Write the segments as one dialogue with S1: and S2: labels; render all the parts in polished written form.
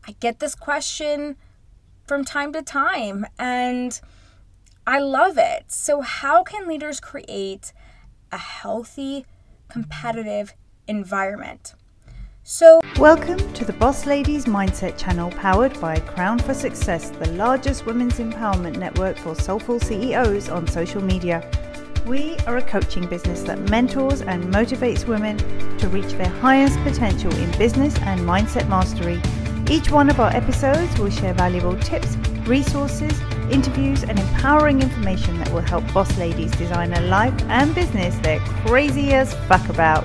S1: I get this question from time to time, and I love it. So how can leaders create a healthy, competitive environment?
S2: Welcome to the Boss Ladies Mindset channel, powered by Crown for Success, the largest women's empowerment network for soulful CEOs on social media. We are a coaching business that mentors and motivates women to reach their highest potential in business and mindset mastery. Each one of our episodes will share valuable tips, resources, interviews, and empowering information that will help boss ladies design a life and business they're crazy as fuck about.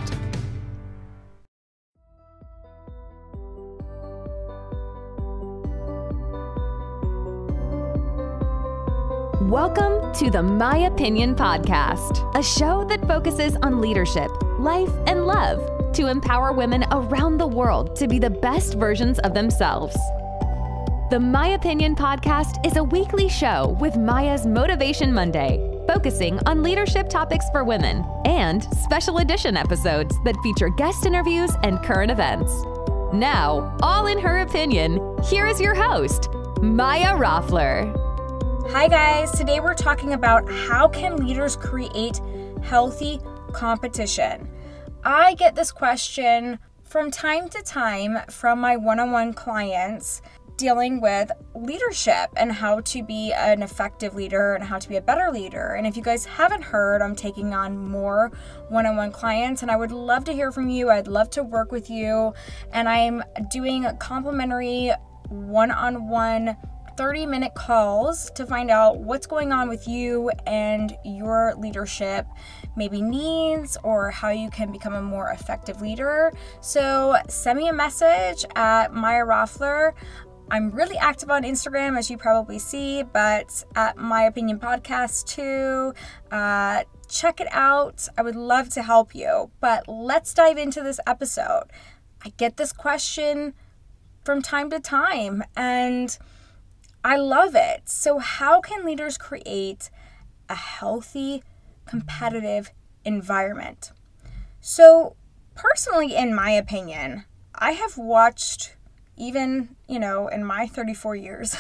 S3: Welcome to the My Opinion Podcast, a show that focuses on leadership, life, and love to empower women around the world to be the best versions of themselves. The My Opinion Podcast is a weekly show with Maya's Motivation Monday, focusing on leadership topics for women, and special edition episodes that feature guest interviews and current events. Now, all in her opinion, here is your host, Maya Roffler.
S1: Hi guys, today we're talking about how can leaders create healthy competition. I get this question from time to time from my one-on-one clients dealing with leadership and how to be an effective leader and how to be a better leader. And if you guys haven't heard, I'm taking on more one-on-one clients, and I would love to hear from you. I'd love to work with you, and I'm doing complimentary one-on-one 30-minute calls to find out what's going on with you and your leadership, maybe needs, or how you can become a more effective leader. So send me a message at Maya Roffler. I'm really active on Instagram, as you probably see, but at My Opinion Podcast too. Check it out. I would love to help you. But let's dive into this episode. I get this question from time to time, and I love it. So how can leaders create a healthy, competitive environment? So personally, in my opinion, I have watched, even, in my 34 years,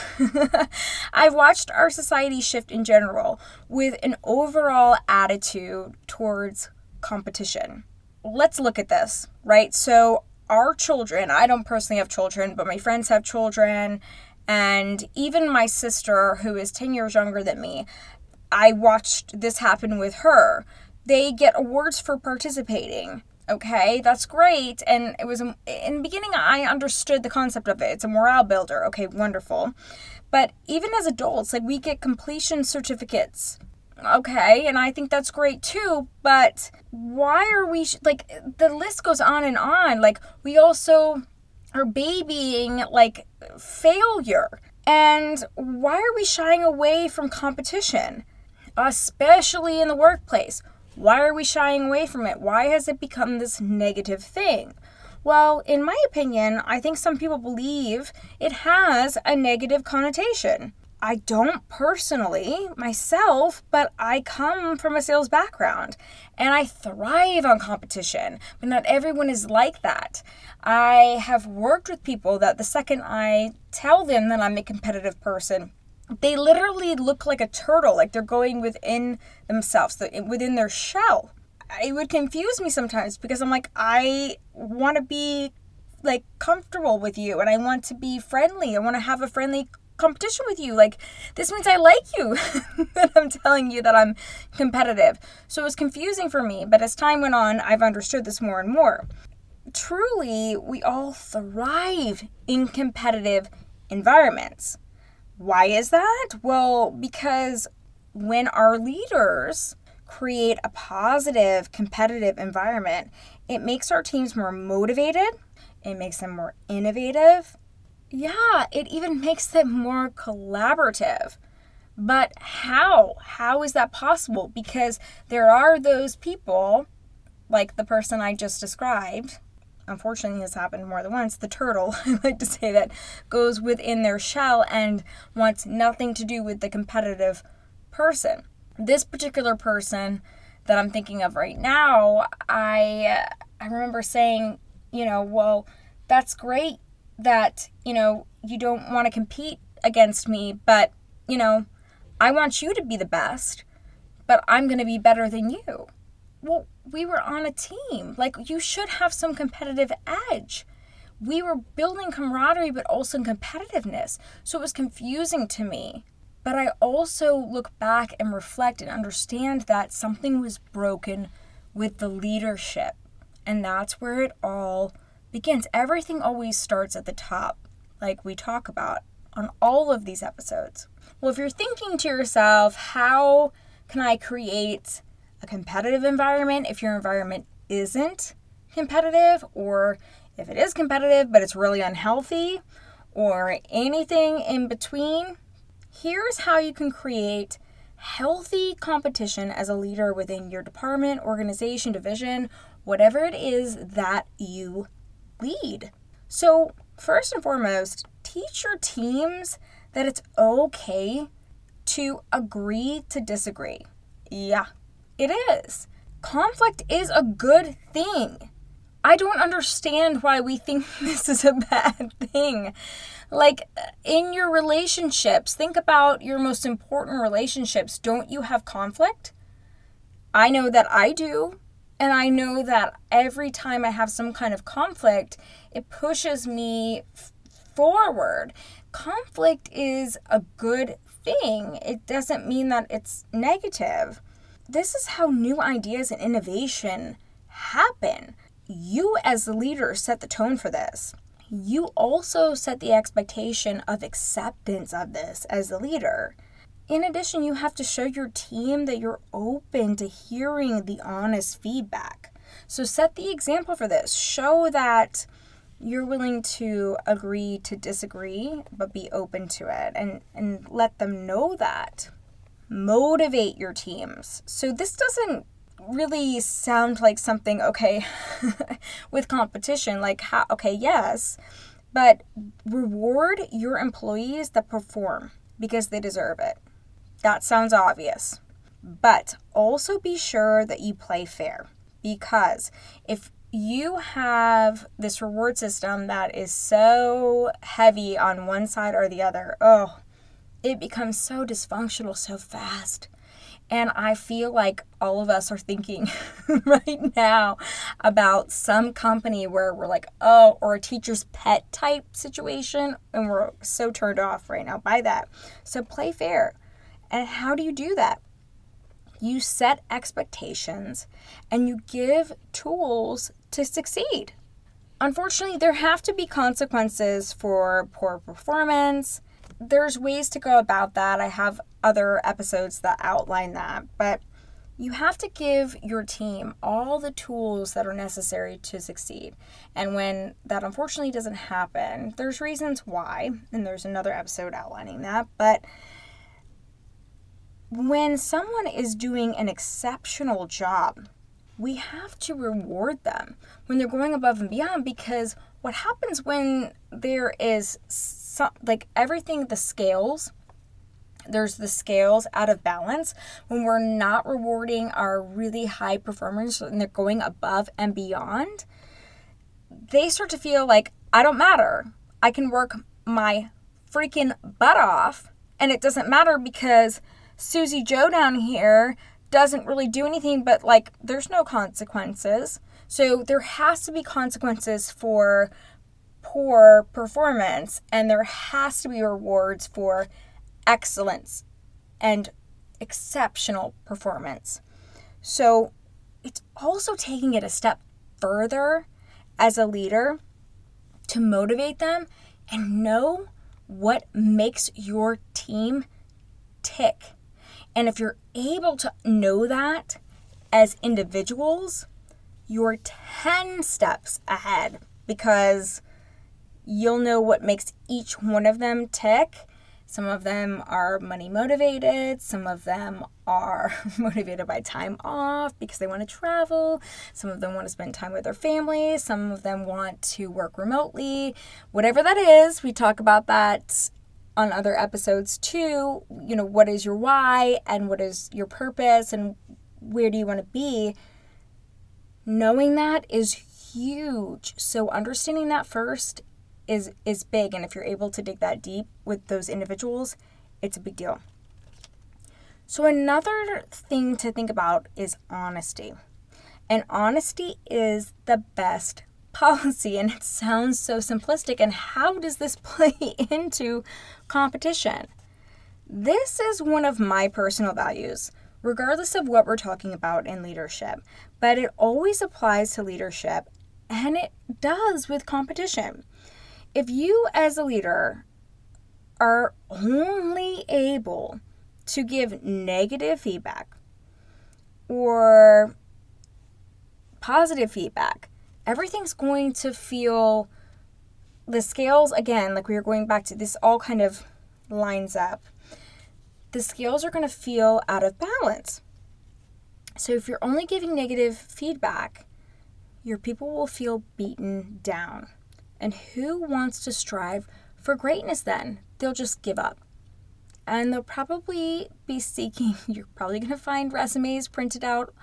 S1: I've watched our society shift in general with an overall attitude towards competition. Let's look at this, right? So our children, I don't personally have children, but my friends have children. And even my sister, who is 10 years younger than me, I watched this happen with her. They get awards for participating. Okay, that's great. And it was, in the beginning, I understood the concept of it. It's a morale builder. Okay, wonderful. But even as adults, we get completion certificates. Okay, and I think that's great too. But why are we, the list goes on and on. We also are babying failure. And why are we shying away from competition, especially in the workplace? Why are we shying away from it? Why has it become this negative thing? Well, in my opinion, I think some people believe it has a negative connotation. I don't personally myself, but I come from a sales background and I thrive on competition, but not everyone is like that. I have worked with people that the second I tell them that I'm a competitive person, they literally look like a turtle, like they're going within themselves, within their shell. It would confuse me sometimes because I'm like, I want to be comfortable with you and I want to be friendly. I want to have a friendly competition with you. This means I like you that I'm telling you that I'm competitive. So it was confusing for me, but as time went on, I've understood this more and more. Truly, we all thrive in competitive environments. Why is that? Well, because when our leaders create a positive, competitive environment, it makes our teams more motivated. It makes them more innovative. Yeah, it even makes them more collaborative. But how? How is that possible? Because there are those people, like the person I just described, unfortunately this happened more than once, the turtle, I like to say, that goes within their shell and wants nothing to do with the competitive person. This particular person that I'm thinking of right now, I remember saying, well, that's great that, you don't want to compete against me, but, I want you to be the best, but I'm going to be better than you. Well, we were on a team. Like, you should have some competitive edge. We were building camaraderie, but also competitiveness. So it was confusing to me. But I also look back and reflect and understand that something was broken with the leadership. And that's where it all begins. Everything always starts at the top, like we talk about on all of these episodes. Well, if you're thinking to yourself, how can I create a competitive environment if your environment isn't competitive, or if it is competitive but it's really unhealthy, or anything in between? Here's how you can create healthy competition as a leader within your department, organization, division, whatever it is that you lead. So first and foremost, teach your teams that it's okay to agree to disagree. Yeah, it is. Conflict is a good thing. I don't understand why we think this is a bad thing. Like, in your relationships, think about your most important relationships. Don't you have conflict? I know that I do. And I know that every time I have some kind of conflict, it pushes me forward. Conflict is a good thing. It doesn't mean that it's negative. This is how new ideas and innovation happen. You as the leader set the tone for this. You also set the expectation of acceptance of this as the leader. In addition, you have to show your team that you're open to hearing the honest feedback. So set the example for this. Show that you're willing to agree to disagree, but be open to it, and let them know that. Motivate your teams. So this doesn't really sound like something, okay, with competition, like how, okay, yes, but reward your employees that perform because they deserve it. That sounds obvious, but also be sure that you play fair, because if you have this reward system that is so heavy on one side or the other, it becomes so dysfunctional so fast. And I feel like all of us are thinking right now about some company where we're like, or a teacher's pet type situation, and we're so turned off right now by that. So play fair. And how do you do that? You set expectations and you give tools to succeed. Unfortunately, there have to be consequences for poor performance. There's ways to go about that. I have other episodes that outline that, but you have to give your team all the tools that are necessary to succeed. And when that unfortunately doesn't happen, there's reasons why, and there's another episode outlining that, but when someone is doing an exceptional job, we have to reward them when they're going above and beyond, because what happens when there is everything, there's the scales out of balance, when we're not rewarding our really high performers and they're going above and beyond, they start to feel like, I don't matter. I can work my freaking butt off and it doesn't matter because Susie Joe down here doesn't really do anything, but there's no consequences. So there has to be consequences for poor performance, and there has to be rewards for excellence and exceptional performance. So it's also taking it a step further as a leader to motivate them and know what makes your team tick. And if you're able to know that as individuals, you're 10 steps ahead, because you'll know what makes each one of them tick. Some of them are money motivated. Some of them are motivated by time off because they want to travel. Some of them want to spend time with their families. Some of them want to work remotely. Whatever that is, we talk about that on other episodes too. What is your why and what is your purpose and where do you want to be? Knowing that is huge. So understanding that first is big. And if you're able to dig that deep with those individuals, it's a big deal. So another thing to think about is honesty. And honesty is the best policy. And it sounds so simplistic. And how does this play into competition? This is one of my personal values, regardless of what we're talking about in leadership. But it always applies to leadership, and it does with competition. If you as a leader are only able to give negative feedback or positive feedback, everything's going to feel, the scales, again, like we were going back to this, all kind of lines up. The scales are going to feel out of balance. So if you're only giving negative feedback, your people will feel beaten down. And who wants to strive for greatness then? They'll just give up. And they'll probably be seeking, you're probably going to find resumes printed out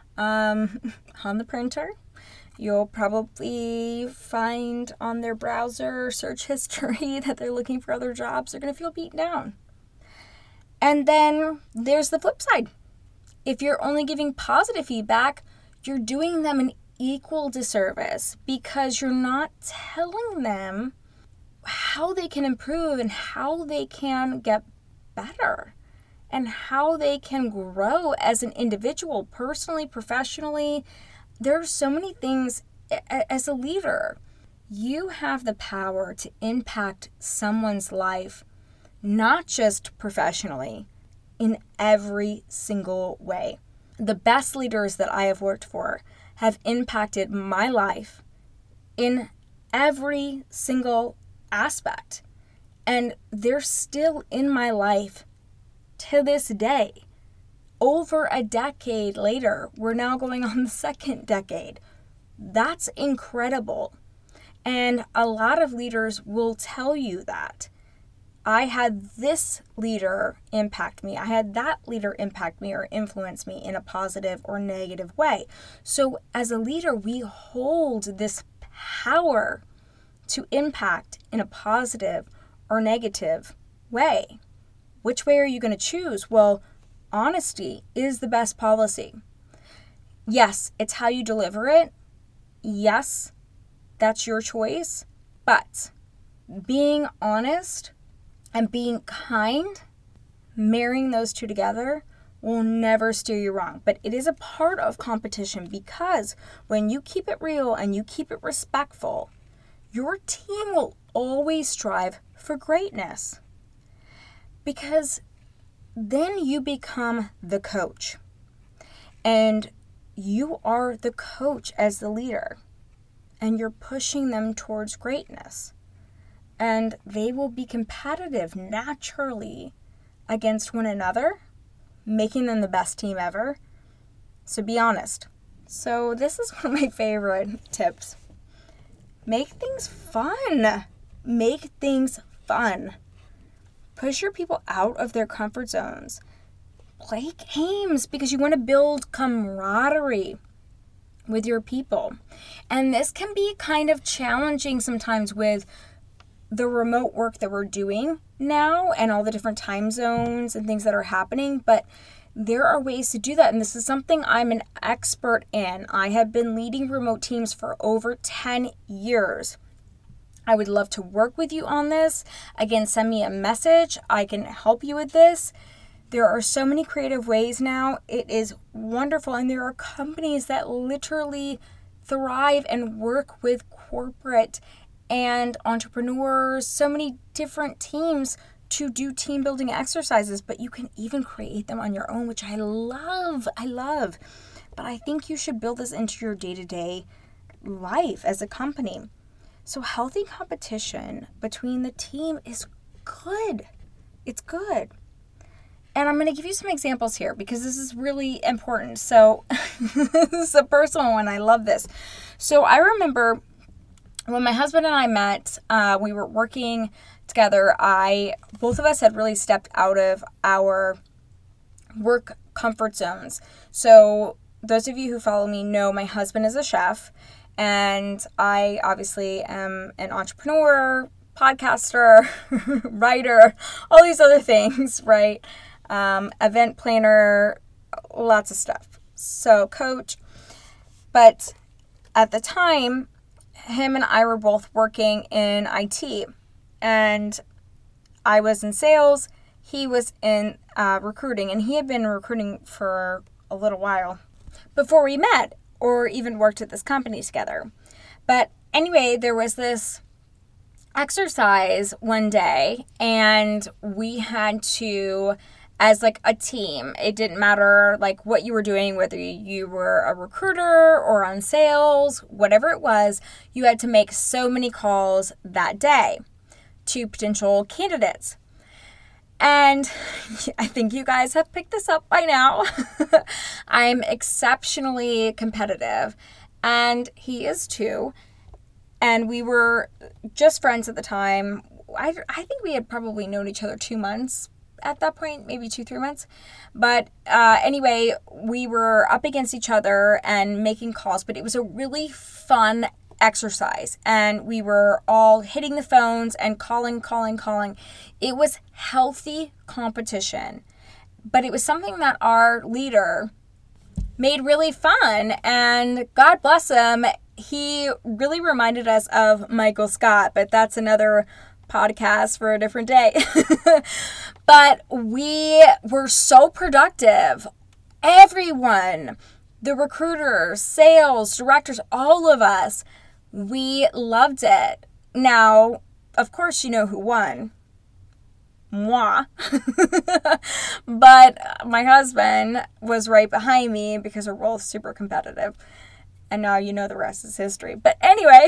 S1: on the printer. You'll probably find on their browser search history that they're looking for other jobs. They're going to feel beaten down. And then there's the flip side. If you're only giving positive feedback, you're doing them an equal disservice because you're not telling them how they can improve and how they can get better and how they can grow as an individual, personally, professionally. There are so many things as a leader. You have the power to impact someone's life, not just professionally, in every single way. The best leaders that I have worked for have impacted my life in every single aspect. And they're still in my life to this day. Over a decade later, we're now going on the second decade. That's incredible. And a lot of leaders will tell you that. I had this leader impact me. I had that leader impact me or influence me in a positive or negative way. So as a leader, we hold this power to impact in a positive or negative way. Which way are you going to choose? Well, honesty is the best policy. Yes, it's how you deliver it. Yes, that's your choice. But being honest and being kind, marrying those two together, will never steer you wrong. But it is a part of competition because when you keep it real and you keep it respectful, your team will always strive for greatness. Because then you become the coach. And you are the coach as the leader. And you're pushing them towards greatness. And they will be competitive naturally against one another, making them the best team ever. So be honest. So this is one of my favorite tips. Make things fun. Make things fun. Push your people out of their comfort zones. Play games because you want to build camaraderie with your people. And this can be kind of challenging sometimes with the remote work that we're doing now and all the different time zones and things that are happening, but there are ways to do that. And this is something I'm an expert in. I have been leading remote teams for over 10 years. I would love to work with you on this. Again, send me a message. I can help you with this. There are so many creative ways now. It is wonderful. And there are companies that literally thrive and work with corporate and entrepreneurs, so many different teams to do team building exercises, but you can even create them on your own, which I love. But I think you should build this into your day-to-day life as a company. So healthy competition between the team is good. It's good. And I'm going to give you some examples here because this is really important. So this is a personal one. I love this. So I remember when my husband and I met, we were working together. Both of us had really stepped out of our work comfort zones. So those of you who follow me know my husband is a chef, And I obviously am an entrepreneur, podcaster, writer, all these other things, right? Event planner, lots of stuff. So coach. But at the time, him and I were both working in IT. And I was in sales. He was in recruiting. And he had been recruiting for a little while before we met or even worked at this company together. But anyway, there was this exercise one day, and we had to, as like a team, it didn't matter like what you were doing, whether you were a recruiter or on sales, whatever it was, you had to make so many calls that day to potential candidates. And I think you guys have picked this up by now. I'm exceptionally competitive, and he is too. And we were just friends at the time. I think we had probably known each other 2 months at that point, maybe 2-3 months. But anyway, we were up against each other and making calls, but it was a really fun exercise, and we were all hitting the phones and calling. It was healthy competition, but it was something that our leader made really fun, and God bless him, he really reminded us of Michael Scott, but that's another podcast for a different day. But we were so productive. Everyone, the recruiters, sales, directors, all of us, we loved it. Now, of course, you know who won. Moi. But my husband was right behind me because we're both super competitive. And now you know the rest is history. But anyway,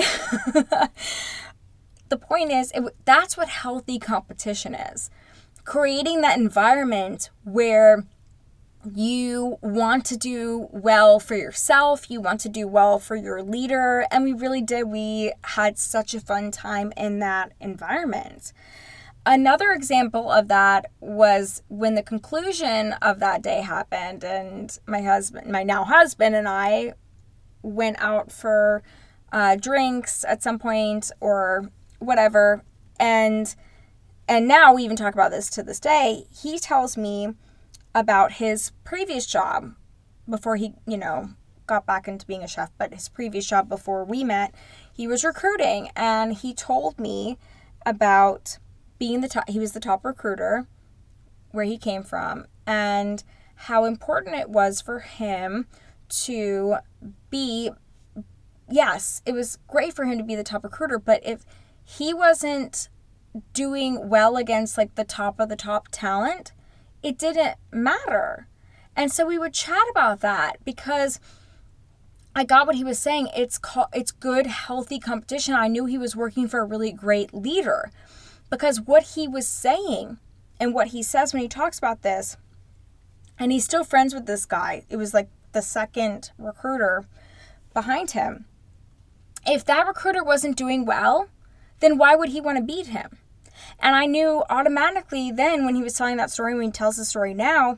S1: the point is, that's what healthy competition is. Creating that environment where you want to do well for yourself, you want to do well for your leader, and we really did. We had such a fun time in that environment. Another example of that was when the conclusion of that day happened, and my now husband and I went out for drinks at some point or whatever, and now we even talk about this to this day. He tells me about his previous job before he, got back into being a chef, but his previous job before we met, he was recruiting, and he told me about being he was the top recruiter where he came from, and how important it was for him to be, yes, it was great for him to be the top recruiter, but if he wasn't doing well against like the top of the top talent, it didn't matter. And so we would chat about that because I got what he was saying. It's good, healthy competition. I knew he was working for a really great leader because what he was saying and what he says when he talks about this, and he's still friends with this guy. It was like the second recruiter behind him. If that recruiter wasn't doing well, then why would he want to beat him? And I knew automatically then when he was telling that story, when he tells the story now,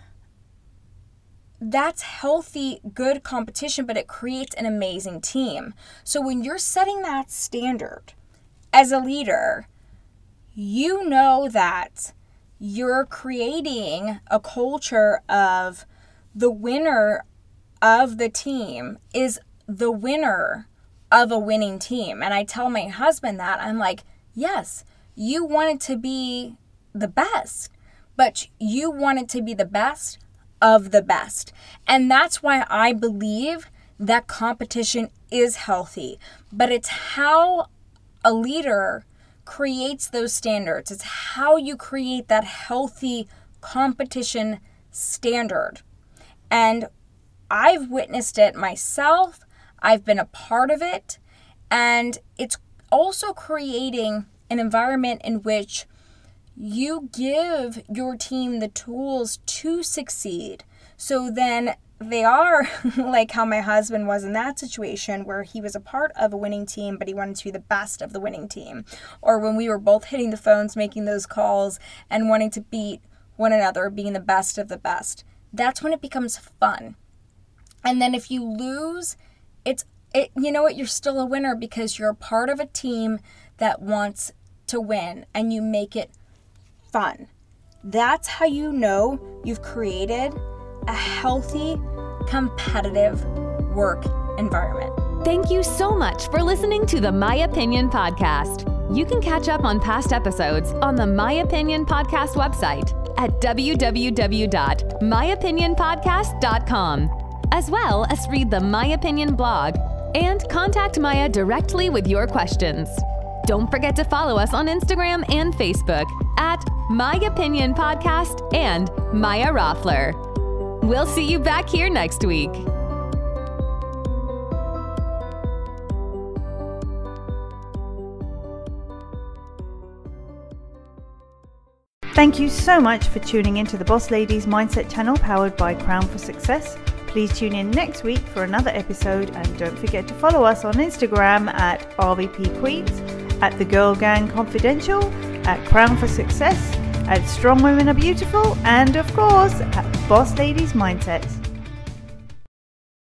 S1: that's healthy, good competition, but it creates an amazing team. So when you're setting that standard as a leader, you know that you're creating a culture of the winner of the team is the winner of a winning team. And I tell my husband that. I'm like, yes, you want it to be the best, but you want it to be the best of the best. And that's why I believe that competition is healthy. But it's how a leader creates those standards. It's how you create that healthy competition standard. And I've witnessed it myself. I've been a part of it. And it's also creating an environment in which you give your team the tools to succeed. So then they are like how my husband was in that situation where he was a part of a winning team, but he wanted to be the best of the winning team. Or when we were both hitting the phones, making those calls and wanting to beat one another, being the best of the best. That's when it becomes fun. And then if you lose, it's you know what? You're still a winner because you're a part of a team that wants to win and you make it fun. That's how you know you've created a healthy, competitive work environment.
S3: Thank you so much for listening to the My Opinion Podcast. You can catch up on past episodes on the My Opinion Podcast website at www.myopinionpodcast.com, as well as read the My Opinion blog and contact Maya directly with your questions. Don't forget to follow us on Instagram and Facebook at My Opinion Podcast and Maya Roffler. We'll see you back here next week.
S2: Thank you so much for tuning into the Boss Ladies Mindset channel powered by Crown for Success. Please tune in next week for another episode, and don't forget to follow us on Instagram at RVP Queens, at The Girl Gang Confidential, at Crown for Success, at Strong Women Are Beautiful, and of course at Boss Ladies Mindset.